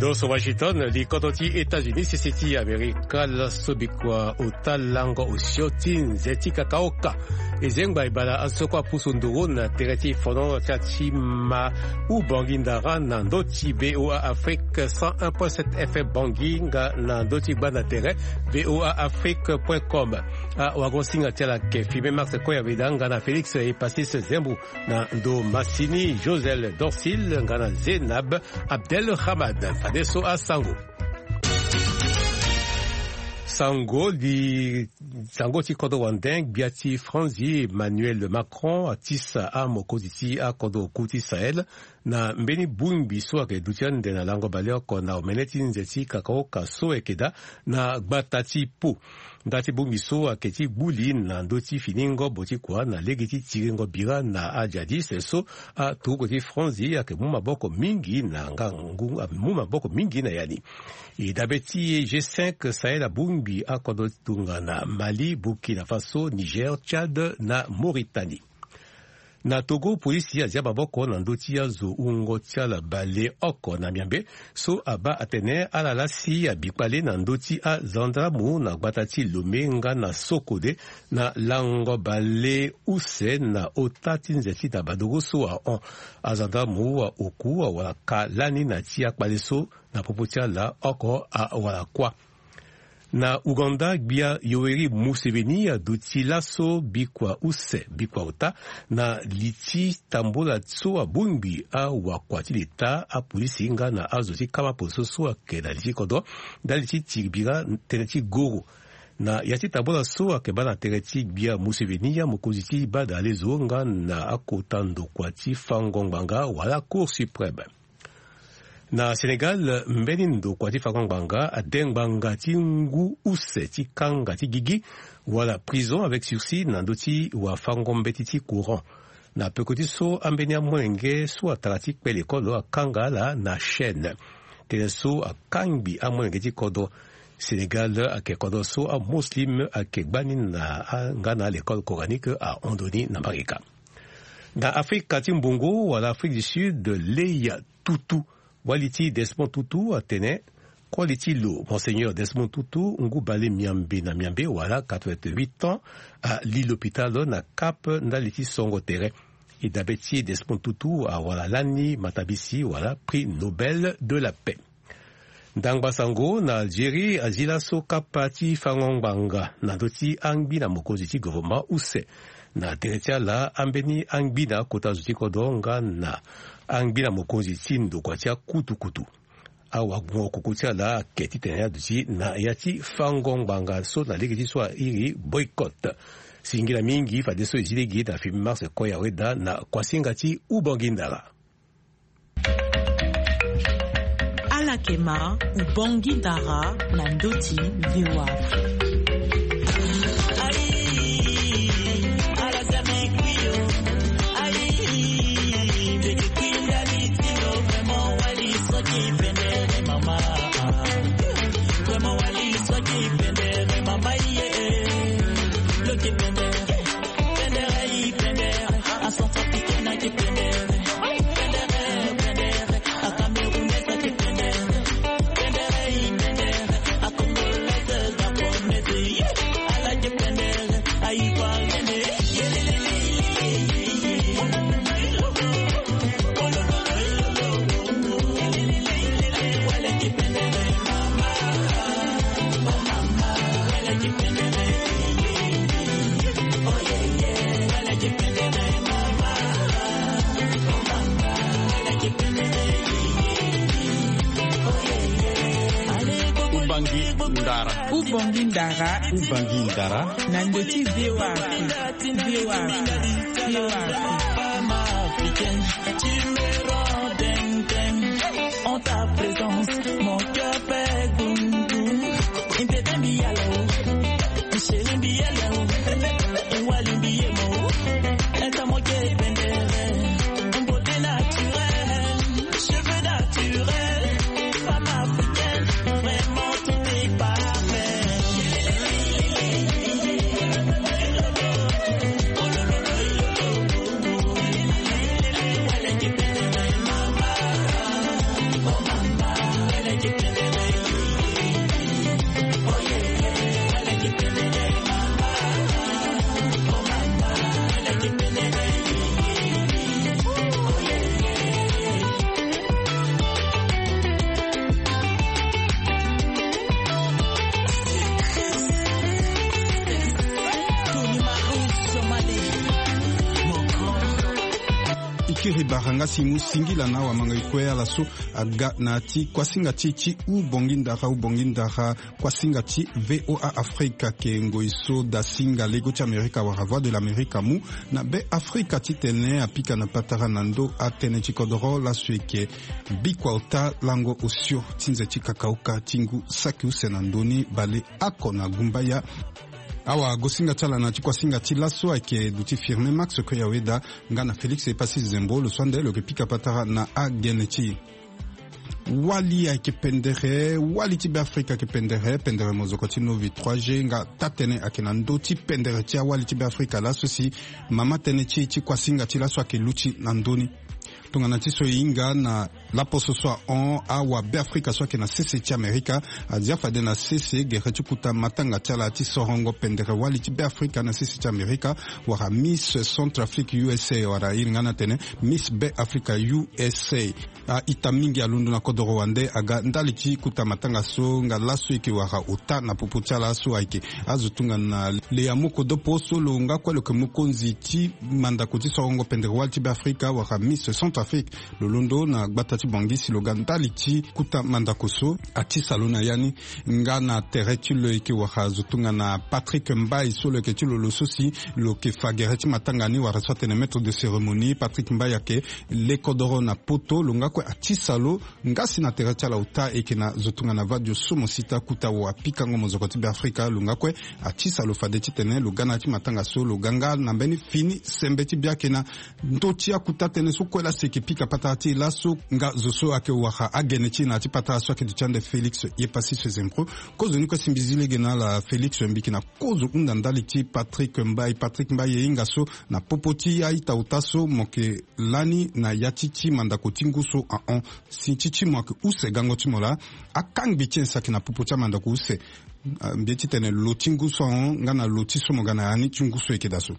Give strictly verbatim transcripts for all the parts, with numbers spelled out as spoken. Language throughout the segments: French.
Dos Washington, li kodoti États-Unis, sisiti Amerika la sobikwa utalango ushotin zeti kakaoka. Ezengba ibala asokwa pusunduru na tereti fono chachima u bangindara na ndoti B O A Afrique cent un point sept F M banginga na ndoti bana tere B O A Afrique point com. A wagonsinga tela ke filme Max Koya vidanga na Félix et Pastis Zembu na ndo Massini Josel Dorsil ngana Zenab Abdel Hamad Fadeso a Sango. Sango di Sango ti kodo wandeng biati Franzi Emmanuel Macron atisa a mokoziti a kodo kuti Sahel na mbeni bumbi so ake dutian de na lango baleo ko na omeneti nzeti kakao kaso ekeda na gbatati po ndati bumbi so ake ti buli na ndoti finingo boti kwa na legiti tiringo bira na ajadi seso a tuko ti Franzi ake muma boko mingi na ngangu muma boko mingi na yani idabeti G cinq Sahel bumbi a kodo tunga na Mali, Burkina Faso, Niger, Tchad na Mauritanie. Na Togo polisi ya zia baboko na ndoti ya zo ungo tiala bale oko na miambe so aba atene ala lasi ya bipale na ndoti a Zandramu na gbatati Lomenga na Sokode na lango bale use na otati nzeti na badogo so a on a Zandramu wa oku wa wala kalani na tia kpaleso na popotia la oko a wala kwa. Na Uganda gbia Yoweri Museveni aduti laso bikwa use bikwa uta na liti tambola tso a bumbi a wakwati leta a polisi nga na azoti kama pososo a keda liti kodo da liti tibira teneti goro na yati tambola so a kebana tereti gbia Museveni ya mokoziti bada lezo nga na akotando kwati fangongbanga wala Cour suprême. Na Senegal, mbeni ndo kwa ti fakongbanga adengbanga ti ngu use ti kanga ti gigi wala prison avec sursis na ndoti wa fangombe ti ti courant. Na pekoti so ambeni amwenge so atarati kpele kodo akanga la na chaîne. Tene so akangbi amwenge ti kodo Senegal ake kodo so a muslim ake gbani na ngana l'école coranique a Ondoni na Marika. Na Afrique ti mbongo wala Afrique du Sud Leia Tutu Waliti Desmond Tutu atene quality lo Monseigneur Desmond Tutu ngu bale miambe na miambe wala quatre-vingt-huit ans à l'hôpital na Cap ndaliti songo tere idabeti Desmond Tutu a wala lani matabisi wala prix Nobel de la paix. Ndangba sango na Algérie azila so kapati fangongbanga na doti angbi na mokozi ti gouvernement use na teretia la ambeni angbi na kota zuti kodonga na angbi na mokonzi tindo kwa tia kutu kutu awa kukutia la keti tena duti na yati fangongbanga so na legiti so iri boycott singira mingi fa deso izile gita fi Mars Koya weda na kwasingati ubangindala alakema ubangindara na ndoti viwa Ubangindara Ubangindara Nandoti Viwa Viwa Viwa africaine, tu me rends dingue dingue en ta présence, mon cœur fait boum boum. Impédé bialo, chéri bialo, wali biemo, est moi qui pendere, une beauté naturelle, cheveux naturels, femme africaine, vraiment tout est parfait. Keep Kiri baranga simu singila na wa manga ikwea la so aga na ti kwa singa ti ti u bongindara u bongindara kwa singa ti V O A Afrika ke ngoiso da singa lego ti Amerika wa voix de l'America mu na be Afrika ti tene apika na patara nando atene ti kodoro la suike bikwa uta lango osio tinze ti kakauka tingu saki usenandoni bale ako na gumbaya awa gosinga tala na chikwa singa tilaso ake duti firme max ko yaweda ngana Felix e pasi zembo le swande le pika patara na ageneti wali ake pendere wali ti Afrika ke pendere pendere mozokoti novi trois G nga tatene ake na ndoti pendere ti wali ti Afrika la sosi mama tene ti ti kwa singa tilaso ake luchi na ndoni tongana ti so inga na la poso so on awa be Afrika so ke na C C ti Amerika azia fade na C C gere ti kuta matanga tala ti sorongo pendere wali ti be Afrika na C C ti Amerika wara Miss Centrafrique U S A wara inga na tene Miss be Africa U S A a itamingi alundu na kodoro wande aga ndali ti kuta matanga so nga laso iki wara uta na puputia laso aike azutunga na le amuko do poso lo nga kwa lo ke mukonzi ti mandako ti sorongo pendere wali ti be Afrika wara Miss Centrafrique lo londo na gbata ti bangisi lo gandali ti kuta mandakoso ati salona yani nga na tere ti lo iki wara zutunga na Patrick Mbaye so lo ke ti lo lo sosi lo ke fagere ti matanga ni wara so tene maître de cérémonie Patrick Mbaye ake le kodoro na poto lo nga kwa ati salo nga sina tere ti ala uta eke na zutunga na vadio somo sita kuta wa pika ngo mozoko ti be Afrika lo nga kwa ati salo fade ti tene lo gana ti matanga so lo ganga na mbeni fini sembe ti biake na ndoti akuta tene so kwela seke pika patati laso nga zoso ake waka ageneti na ti patara so ake duchande Felix ye pasi se zempro kozo ni ko simbizile gena la Felix mbiki na kozo unda ndali ti Patrick Mbaye Patrick Mbaye inga so na popoti ai tautaso moke lani na yatiti mandako tinguso a on si titi moke use gango timola akang bitien saki na popoti mandako use mbeti tene lotinguso on ngana lotiso mogana ani tinguso ekedaso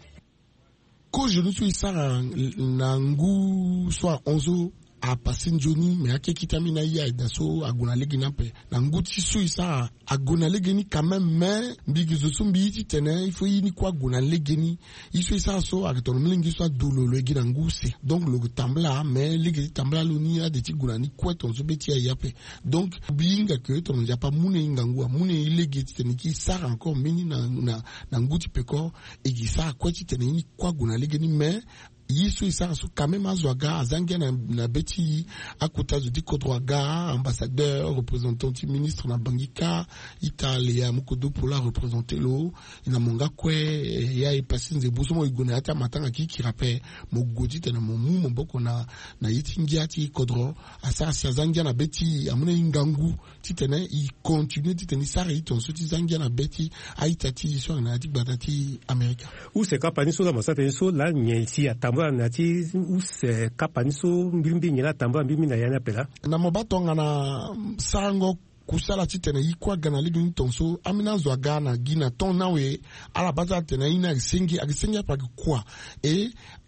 ko je suis ça na ngu soit onzo a passé njoni mais ake kitami na ya daso agona legina pe na ngu ti so isa agona legeni quand même mais mbigi zo sumbi ti tene il faut yini kwa agona legeni iso isa so agaton mlingi so dolo lo egina ngu se donc le tambla mais legi tambla lo ni a de ti gona ni kwa ton so beti ya pe donc binga que ton ja pa mune ngangu mune legi ti tene ki sara encore mini na na na ngu ti peko e ki sa kwa ti tene ni kwa agona legeni mais yiso isa so quand même azwaga azangia na, na beti akuta zo di kodroaga ambassadeur représentant du ministre na bangika italia mukodo pour la représenter lo ina monga kwe ya ipasi nze buso mo igona ata matanga ki ki rappel mo godi tena mo mu mo boko na na yitingia ti kodro asa si azangia na beti amune ngangu ti tena i continue ti tena sare ton so ti zangia na beti aita ti so na ti batati America ou c'est kapani so la masate so la nyelsi atamba na ti ou c'est kapani so mbimbi nyela tamba mbimbi na yana pela na mobatonga na sango kusala ti tene yikwa gana ligi tonso amina zo gana gina ton nawe ala baza tene ina sengi akisengi pa kwa e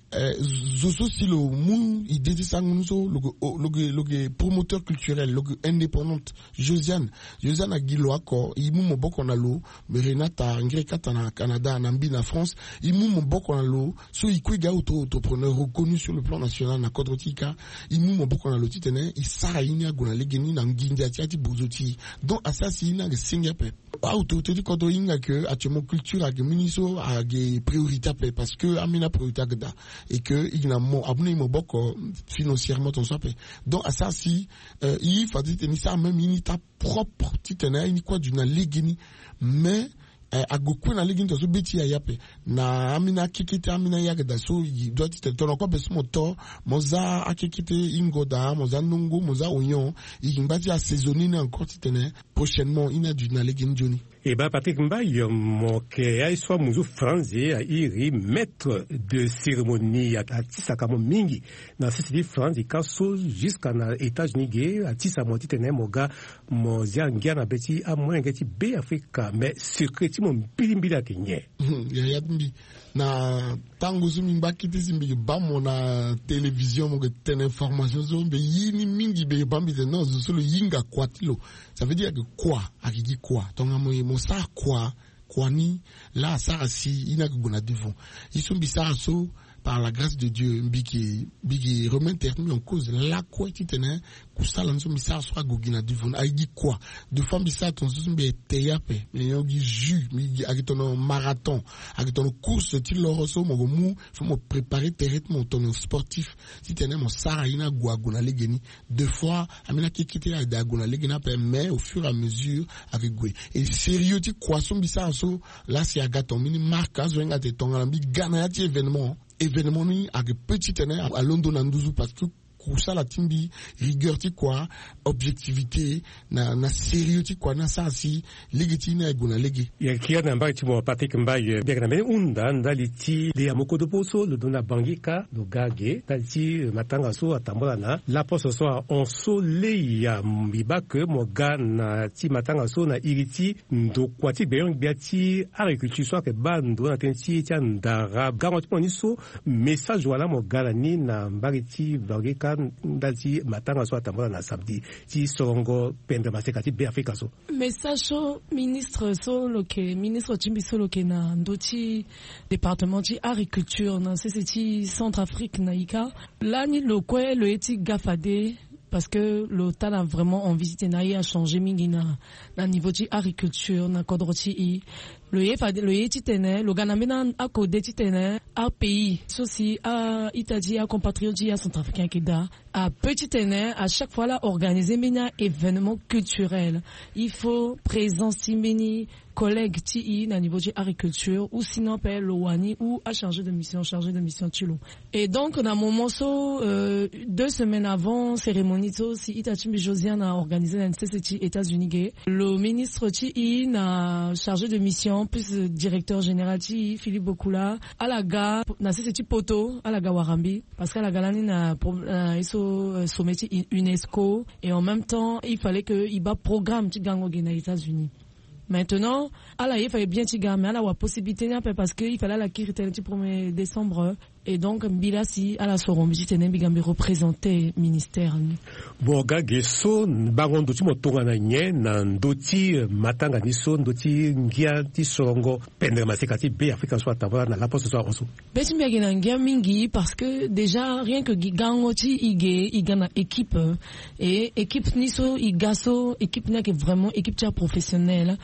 zoso si le mou idée sangunso logo logo logo promoteur culturel logo indépendante Josiane Josiane a gilo ako imu moboko na lo Renata ngrekata na Canada na mbi na France imu moboko na lo so ikwiga auto entrepreneur reconnu sur le plan national na Kodrotika imu moboko na lo titene isara ini agona legeni na nginja tiati bozoti donc asasi ina ge singape auto te kodo inga que actuellement culture a ge miniso a ge priorité parce que amina priorité gda et que il n'a mo abonné mo boko financièrement ton sope donc à ça si euh, il faut dire tenir ça même unité propre titena ni quoi d'une ligini mais a goku na ligini to so beti ya yape na amina kikite amina ya gda so il doit être ton ko beso moto moza akikite ingoda moza nungu moza onyon il mbati assaisonner encore titena prochainement ina d'une ligini joni. Et ben Patrick Mbaye, mon kaya soit muzu français a iri maître de cérémonie à Tissa kamo mingi na sisi France kaso jusqu'à na États-Unis ge à Tissa moti tene moga mozia ngia na beti a moins ngeti be Africa mais secret mon bilimbila kenye ya ya mbi na tango zumi mbaki zimbi ba mona télévision mo tene information zo be yini mingi be bambi de no zo solo yinga kwatilo ça veut dire que quoi akiji quoi tonga mo ça quoi kwani la ça si ina gona devant isumbi ça so par la grâce de Dieu, bigi bigi remet terme en cause la quoi tu tenais kusala nso misa so agogina divon aigi quoi de fois misa ton so mbe teyape mais on dit jus mi agitono marathon agitono course ti loro so mo mu faut me préparer tes rythmes ton sportif si tenais mon sara ina guaguna legeni deux fois amina kikite ya daguna legena pe mais au fur et à mesure avec gwe et sérieux ti quoi so misa so là c'est agaton mini marque azo nga te tonga mbi gana ya ti événement événement ni avec petit tenais à London nanduzu parce que ça la timbi rigueur ti quoi objectivité na na sérieux ti quoi na ça si legiti na guna legi ya kia na mba ti mo patik mba ye biagna meni unda ndali ti le amoko do poso le dona bangika do gage dalti matanga so atambola na la poso so on so le ya mbiba que mo gana ti matanga so na iriti ndo kwati beyon biati agriculture so ke bando na tenti ti ndara garanti poni so message wala mo gala ni na mbagiti bangika dalti matanga so atambola na samedi ti songo pendre masekati be Afrika so message so ministre so loke ministre Chimbi so loke na ndoti département ti agriculture na ceci Centrafrique na ika là ni lokwe le eti gafade parce que le temps a vraiment envie de changer mingi na na niveau de agriculture na kodroti i le ye fa le ye titene le ganamena a code titene a pays ceci a itadi a compatriotes a centrafricain qui da a petit tene à chaque fois là organiser mena événement culturel il faut présence mini collègues ti na niveau de agriculture ou sinon per le wani ou à chargé de mission chargé de mission tilo et donc na moment so euh, deux semaines avant cérémonie so si Itachimbi Josiane a organisé dans les États-Unis le ministre ti na chargé de mission plus directeur général ti Philippe Bokula à la gare na ceci poto à la gare Warambi parce qu'à la galani na iso sommet UNESCO et en même temps il fallait que il bat programme ti gango aux États-Unis. Maintenant, alors il fallait bien tiga, mais alors la possibilité n'a pas parce que il fallait la kirite le premier décembre et donc bilasi à la soron bitene bigambi représenter ministère. Bon gage so bangon doti motonga na nye na ndoti matanga ni so ndoti ngia ti songo pendre masekati be Afrika so ataba na la poste so onso. Beti mbia gina ngia mingi parce que déjà rien que gango ti ige igana équipe et équipe ni so igaso équipe na que vraiment équipe ti professionnelle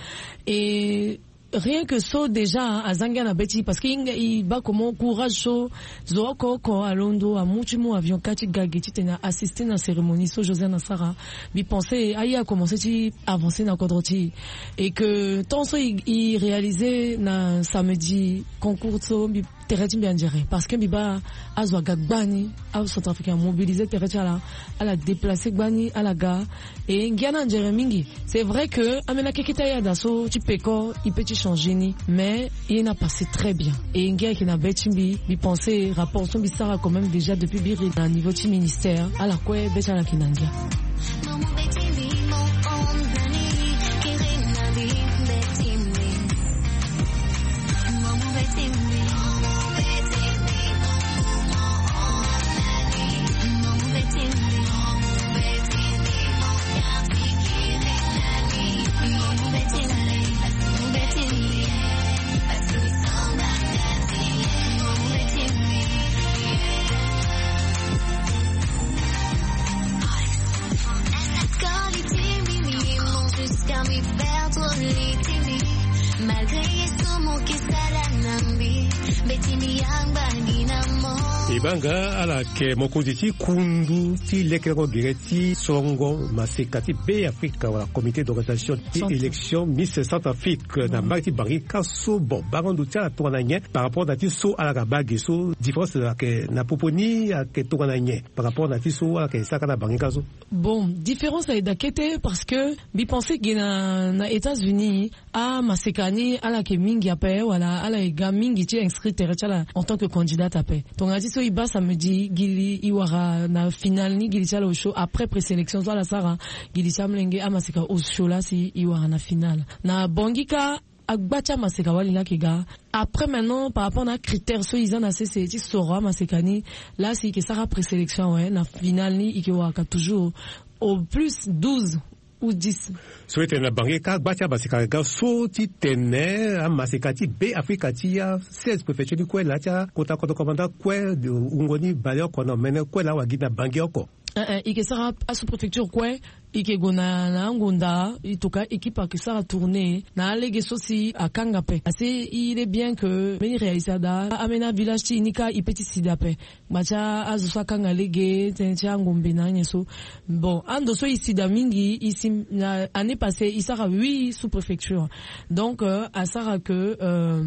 et rien que ça déjà à Zangana Betty parce qu'il il bat comment courage so zoko ko alondo a muchimo avion kati gageti tena assister na cérémonie so José Nassara bi penser aïe a commencé ti avancer na kodroti et que tant so il réalisait na samedi concours so bi tereti bien dire parce que biba azwa gagbani au centrafricain mobilisé tereti ala ala déplacer gbani à la gare et ngiana Jeremingi c'est vrai que amena kekita ya daso ti peko il peut changer ni mais il n'a passé très bien et ngia qui na betimbi bi penser rapport son bisara quand même déjà depuis biri à niveau du ministère à la quoi betala kinangia Ibanga ala ke mokoziti kundu ti lekero gireti songo masekati be Afrika wala comité d'organisation ti élection Miss Centrafrique na marti bangi kaso bon barandu tia toananye par rapport à ti so ala ka bagi so différence la ke na poponi a ke toananye par rapport à ti so ala ke saka na bangi kaso bon différence est dakete parce que bi penser que na na États-Unis a masekani ala ke mingi ape wala ala ga mingi ti inscrit terchala en tant que candidate ape donc ati so iba samedi gili iwara na final ni gili chala au show après présélection so la sara gili chamlenge amaseka au show là si iwara na final na bongika agbacha maseka wali la kiga après maintenant par rapport à critères so ils en a c'est ti sora masekani là si que sara présélection ouais na final ni ikiwa ka toujours au plus douze ou dix. So ete na bangi ka bacha basika ga so ti tene a masekati be Afrika ti ya seize préfecture ni kwela cha kota kota komanda kwe ungoni balio kono mene kwela wa gina bangi oko. Uh, ike sara a sous-préfecture kwe ike gona na ngunda itoka équipe qui sera tourner na alege sosi a kangape assez il est bien que meni réalisada amena village ti nika ipeti sidape macha azusa kanga lege tencha ngombe na nyeso bon ando so isida mingi ici année passée il sera huit sous-préfecture donc euh, à sara que euh,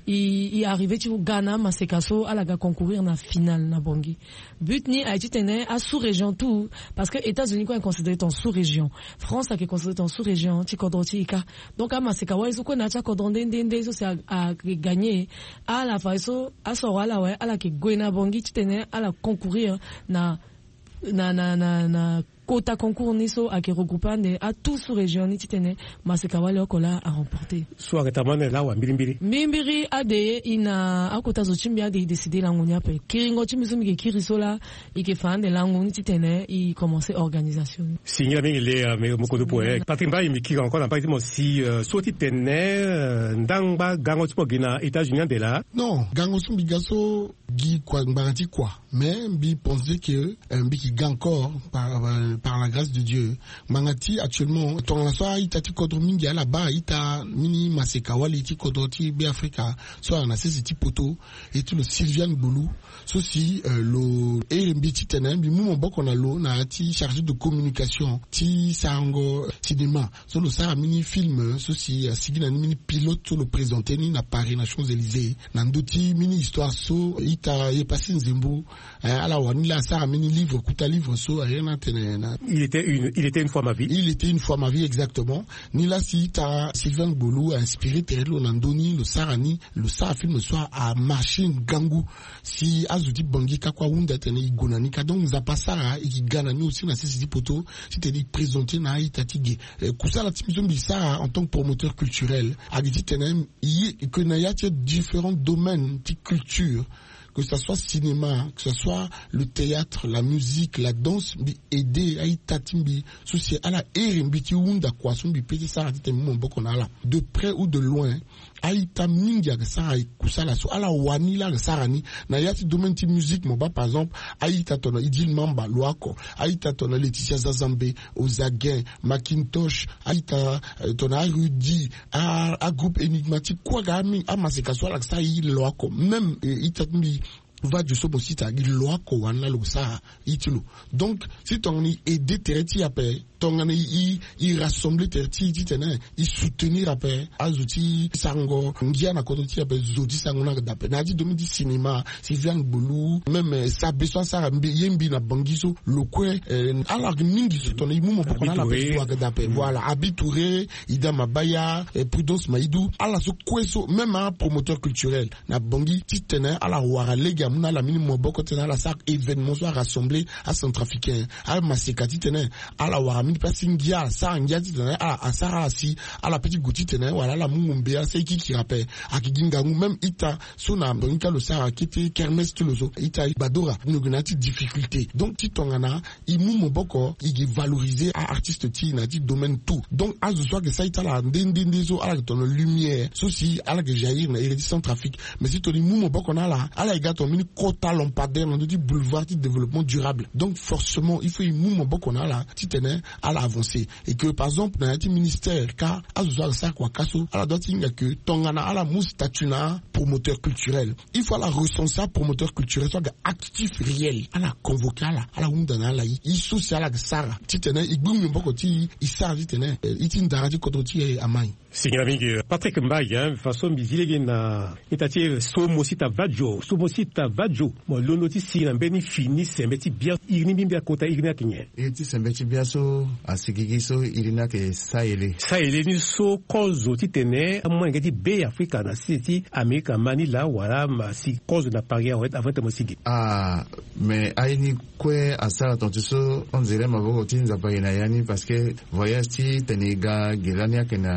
il il arrivé tu Ghana masekaso alaga concourir na finale na bongi but ni a tene à sous-région tout parce que États-Unis quoi est considéré en sous-région France qui est considéré en sous-région ti kodrotika donc à masekawa iso ko na cha kodronde ndende so c'est à gagner à la fa so à so wala ouais à la ke goina bongi ti tene à la concourir na na na na na kota concours niso a qui regroupe à tout sous région ni titene masekawa le okola a remporté so atamane la wa mbirimbiri mbirimbiri ade ina akota zo chimbi ade décider la ngonia pe kiringo chimizo mi kirisola ike fan de la ngoni titene i commencer organisation singa mingi le me moko de poe Patrick Mbaye mi ki encore na pas mo si so titene ndangba gango tipo gina États-Unis de là non gango sumbi gaso gi kwa mbarati quoi mais bi penser que un bi qui gagne encore par par la grâce de Dieu. Mangati actuellement ton la soa itati kodro mingi ala ba ita mini masekawa liti kodro ti be Africa soit on a ces petits poteaux et tout le Sylviane Boulou ceci euh, le et mbiti tenen bi mu boko na lo na ti chargé de communication ti sango cinéma so le ça mini film ceci sigina mini pilote to le présenter ni na Paris na Champs-Élysées na ndoti mini histoire so ita e passé nzembo ala wani la ça mini livre kuta livre so rien na tenen. Il était une, il était une fois ma vie. Il était une fois ma vie, exactement. Ni là, si t'as Sylvain Boulou a inspiré Terelo Nandoni, le Sarani, le Sara film soit à marcher Gangou. Si Azuti Bangi Kakwa Wunda Tene Igonani, donc nous a pas ça, et qui gagne aussi dans ces poteaux, c'était dit présenter na Itatigé. Kousa la Timizom Bissara en tant que promoteur culturel, a dit Tenem, il que n'a y a différents domaines de culture. Que ce soit cinéma, que ce soit le théâtre, la musique, la danse, bi aider à itatimbi, souci à la erimbi ti unda kwa sumbi peti sa ratite mon boko na la de près ou de loin a ita mingi ak sa ay kusala so ala wani la sarani na yati domaine ti musique mo ba par exemple a ita tona idil mamba loako a ita tona Laetitia Zazambe Ozaguin Macintosh a ita tona Rudy a a groupe énigmatique quoi gami a maseka so la sa yi loako même ita mi va du sobo sita il loi ko wana lo sa itilo donc si ton ni aider tereti après ton ni i rassembler tereti titene i soutenir après azuti sango ngia na kodoti après zodi sango na dape na di domi di cinéma Sylvain Boulou même sa besoin ça yembi na bangiso le kwe alors mingi so ton imu mo pokona la besoin dape voilà Abitouré Ida Mabaya Prudence Maïdou ala so kweso même un promoteur culturel na bangi titene ala wara lega muna la minimum boko tena la sac événement soit rassemblé à Centrafricain à Masekati tena à la waramini pasingia ça ngia tena à à Sarasi à la petite goutti tena voilà la mumumbea c'est qui qui rappelle à Kiginga même ita sona bonka le Sara qui était kermesse tulozo ita badora une gnati difficulté donc ti tongana imumo boko il valoriser à artiste ti na dit domaine tout donc à ce soit que ça ita la ndendindezo à la ton lumière ceci à la que jaillir na hérité Centrafrique mais si ton imumo boko na la à la gato quota lampadaire, on dit boulevard de développement durable. Donc forcément, il faut y mouvement beaucoup on a là, titane à l'avancer et que par exemple dans un ministère car à ce ça quoi kaso à la date il y a que tongana à la mousse statuna promoteur culturel. Il faut la responsable promoteur culturel soit actif réel à la convoquer à la à la undana là il social à la sara titane il boum beaucoup ti il sara titane il tin darati kodoti amai. C'est une Patrick Mbaye, hein, façon bizile na itati somo sita vadjo, somo sita vadjo. Mo lo notisi na beni fini sembeti bien irni bien kota irni akinye. Eti sembeti bien so asigigi so irina ke saele. Saele ni so kozo titene amwe ngeti be Africa na city America Manila wala ma si kozo na Paris en fait avant de mosigi. Ah mais aini kwe asala tontiso on dirait maboko tinza pa ina yani parce que voyage ti tenega gelania ke na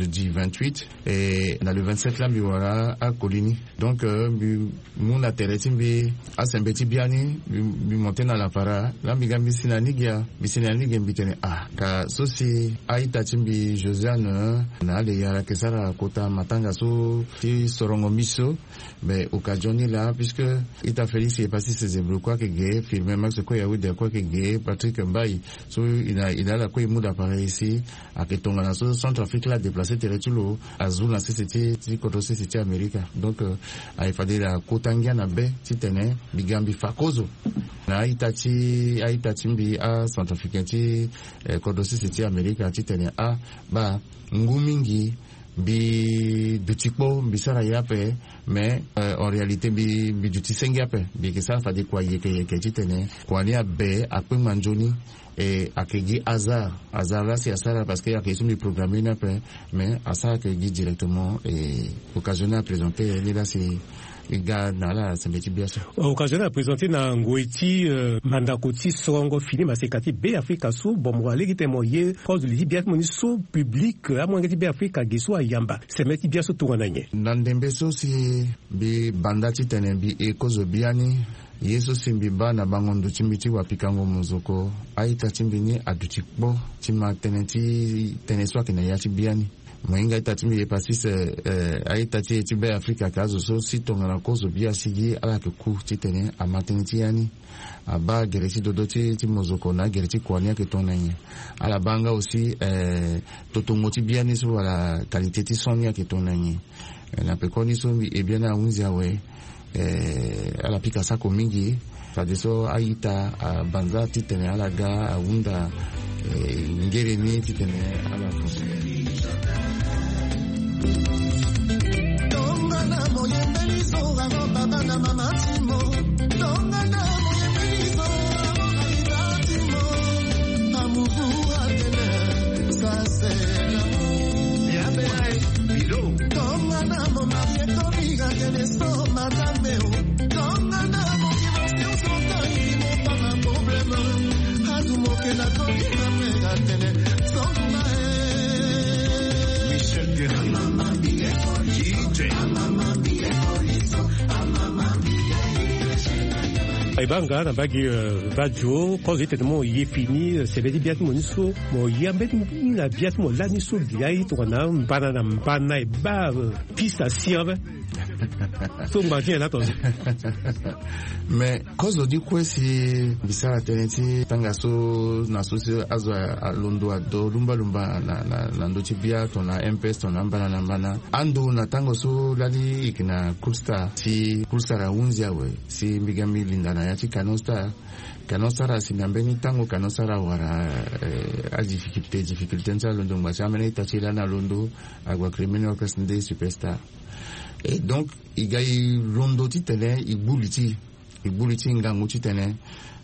jeudi vingt-huit et dans le vingt-sept là biwara à Coligny. Donc mon intérêt timbi à Saint-Béti biani bi monter dans la para là mi gambi sinanigia bi sinanigia bitene ah ka sosi aita timbi Josiane na le yara kesara kota matanga so ti sorongo miso mais occasion là puisque il t'a fait c'est passé ces ébrouilles quoi que gay filmer max quoi ya de quoi que gay Patrick Mbaye so il a il a la quoi il m'a appareil ici à que ton la Centrafrique là déplacé territoire azul là c'était ti koto c'était Amérique donc a il fallait la kotangia na be ti tene bigambi fakozo na itati a itati mbi a Centrafrique ti koto c'était Amérique ti tene a ba ngumingi bi dutikpo bi sara yape mais euh, en réalité bi bi duti sengape bi que ça fa de quoi yeke ke titene kwa ni abe akpe manjoni et akegi hasard hasard là c'est hasard parce que y a question de programmer na pe mais hasard que directement et occasionné à présenter là c'est occasionné à présenter na ngoiti mandakoti songo fini masekati be Afrika so bon wale ki temoye cause li bien moni so public a mo ngati be Afrika giso ayamba se meti bien so tourna nye nandembe so si bi bandati tenembi e cause biani yeso simbi bana bangondo chimbiti wapikango muzoko aita chimbini adutikbo chima tenenti teneswa kina yachi biani Moinga itatimi ye pasis eh aitati tibe Afrika kazo so si tongana kozo bia sigi ala ke ku titene a maternity yani aba gereti dodoti ti mozoko na gereti kwania ke tonanye ala banga aussi eh totongoti bia ni so ala qualité ti sonia ke tonanye na pekoni so e bien na unzia we eh ala pika sako mingi fadiso aita a banza titene ala ga a unda eh ngere ni titene ala Tongana moye melizo amo baba na mama timo. Tongana moye melizo amo kalita timo. Amugu atene sa c'est l'amour. Ya beai bilo. Tongana mo marie tobiga kene so madame o. Tongana mo kivasio so tai mo pama problème. Hadu mo ke na tobiga mega tene. Songma e. Michel de mama bige. Ibanga na bagi vajo cause tellement y est fini c'est veut dire bien mon so mo yambe na bien mo la ni so diai to na mbana na mbana e ba pista siave so mbaki na to mais cause di quoi si bisara teneti tanga so na so azo a londo ado lumba lumba na na na ndoti bia to na M P S to na mbana na mbana ando na tango so lali ikina Coolstar si Coolstar unzia we si migami linda na yati Canostar Canostar sinambeni tango Canostar wara eh, a difficulté difficulté nsa londo ngwachamene tachila na londo agwa criminal kasinde superstar et donc il gagne londo titene ibuliti ibuliti ngangu titene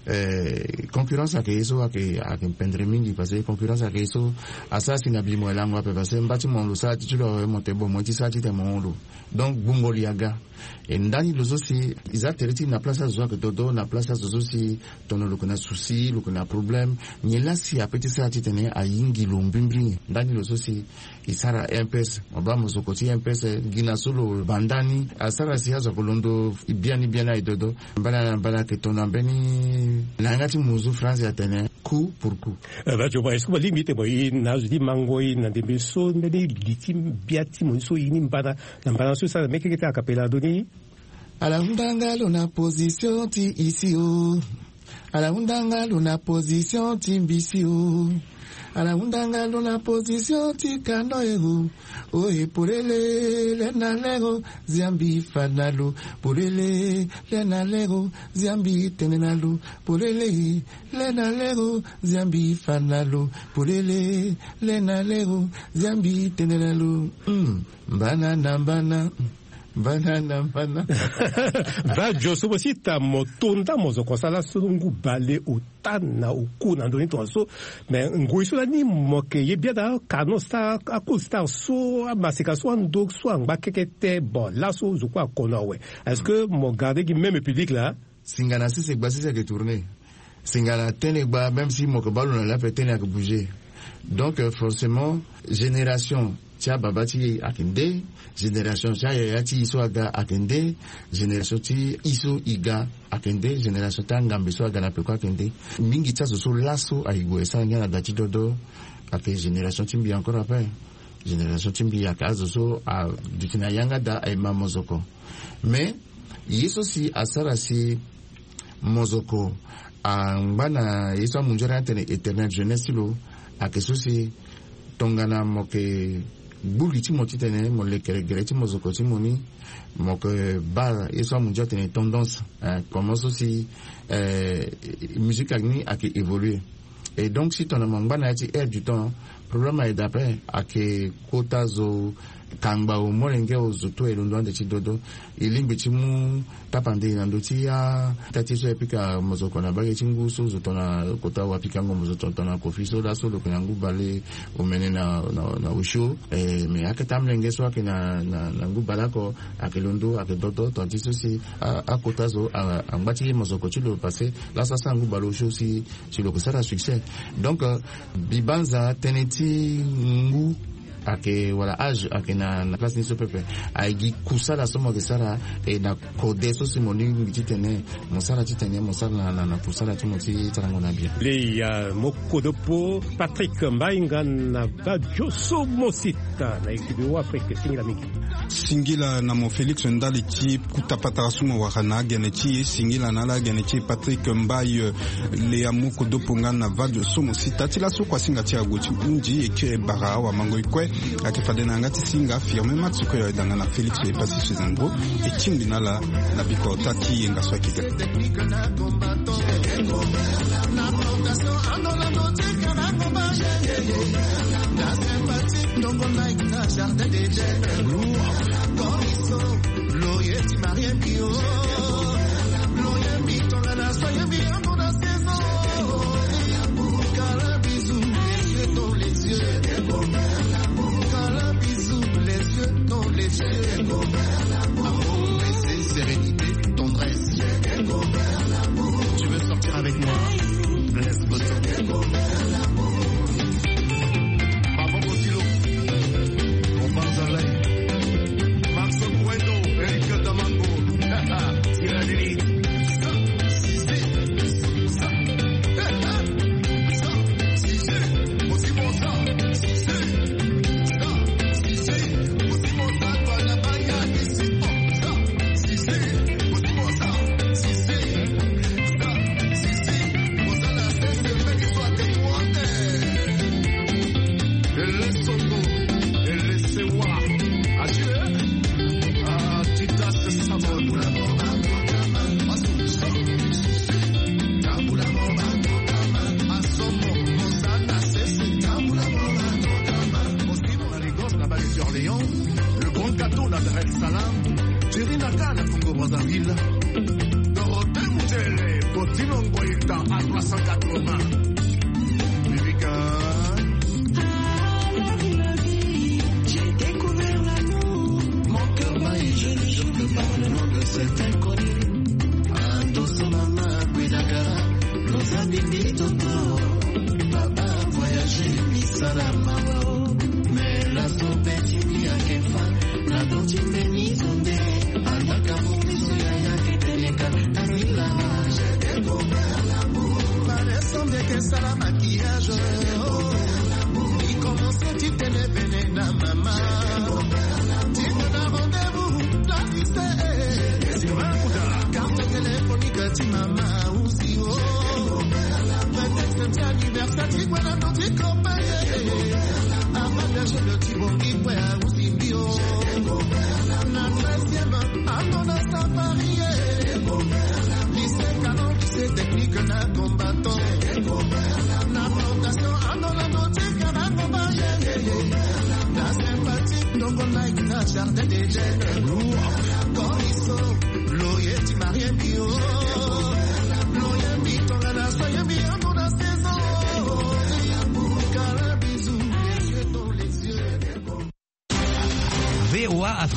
eh concurrence à keso à ke à pendre mingi parce que concurrence à keso assassin abimo lango pe parce que mbati mon lo sa titulo monte bon mo ti sa ti te mon lo donc bungo liaga et ndani lozo si ils tereti na place zo que todo na place zo si tono lo kuna souci lo kuna problème ni la si a petit sa ti tene a yingi lo mbimbri ndani lozo si isara M P S obama zo koti M P S gina solo bandani asara si hazo kolondo biani biana idodo bana bana ke tona beni na ngati muzu France ya tene coup pour coup va je vois est-ce que limite moi na je dis mango na de beso ndeni litim biati monso ini mbana na mbana so sa meke kete akapela doni ala undanga lona position ti ici o ala undanga lona position ti mbisi o ala undanga lona position ti kano ehu o e porele le na lego ziambi fanalo porele le na lego ziambi tenenalo porele le na lego ziambi fanalo porele le na lego ziambi tenenalo mm bana na bana banana banana va joso aussi ta motonda mozo kosala sungu bale utana ukuna ndoni tonso mais ngoiso la ni moke ye bien da Canostar a Coolstar so masika so ndok so ngba kekete bon là so je crois konawe est-ce que mon garder qui même public là singana si c'est gbasi c'est que tourner singana tene gba même si mon ballon là peut tenir à bouger donc euh, forcément génération tia baba ti akende, génération tia yaya ti iso aga akende, génération ti iso iga akende, génération ta ngambe so aga na peko akende. Mingi tia so lasso aigwe sa ngana dati dodo ake génération timbi encore après. Génération timbi akazo so a dikina yanga da ay mamozoko. Mais yeso si asara si mozoko a ngana yeso munjora antene éternel jeunesse lo ake so si tongana moke buli ti moti tene mo le kere gere ti mozoko ti moni moke ba yeso munjora tene tendance hein, commence aussi euh, musique agni ake évoluer. Et donc si ton amangana ti air du temps problème est d'après ake kota zo kangba o morenge o zoto e londo ande ti dodo ilimbi ti mu tapande na ndo ti ya tati so epika mozoko na bage ti ngu so zoto na kota wa pika ngo mozoto na kofi so da so lo kunyangu bale o mene na na, na usho e me ake tamlenge so ake na na, na ngu balako ake londo ake dodo tanti so si a, a kota zo angba mozoko ti lo passé la sa sa ngu balo usho si si lo kusara succès donc uh, bibanza teneti ngu ake wala âge ake na na place ni so pepe aigi kusala somo ke sara e na kode so simoni ngiti tene mosala ti tene mosala na na kusala ti moti tarango na bien le ya mokodopo Patrick Mbainga na radio so mosita na ekibi wa Afrique singila mingi singila na mo Félix Ndali ti kutapata sumo wakana gene ti singila na la gene ti Patrick Mbaye le ya mokodopo ngana radio so mosita ti la so kwa singa ti agoti unji e ke bara wa mango ikwe akifade na ngati singa firme max ko yo danga na Félix e passé chez Zango et timbina la na biko tati yenga so kike sérénité, tendresse. Tu veux sortir avec moi? Laisse bottom. Papa Botilo, on pense à l'air. Max Bueno, Eric Damango, Tirani. Jardin des jeunes, lourd, comme ils sont.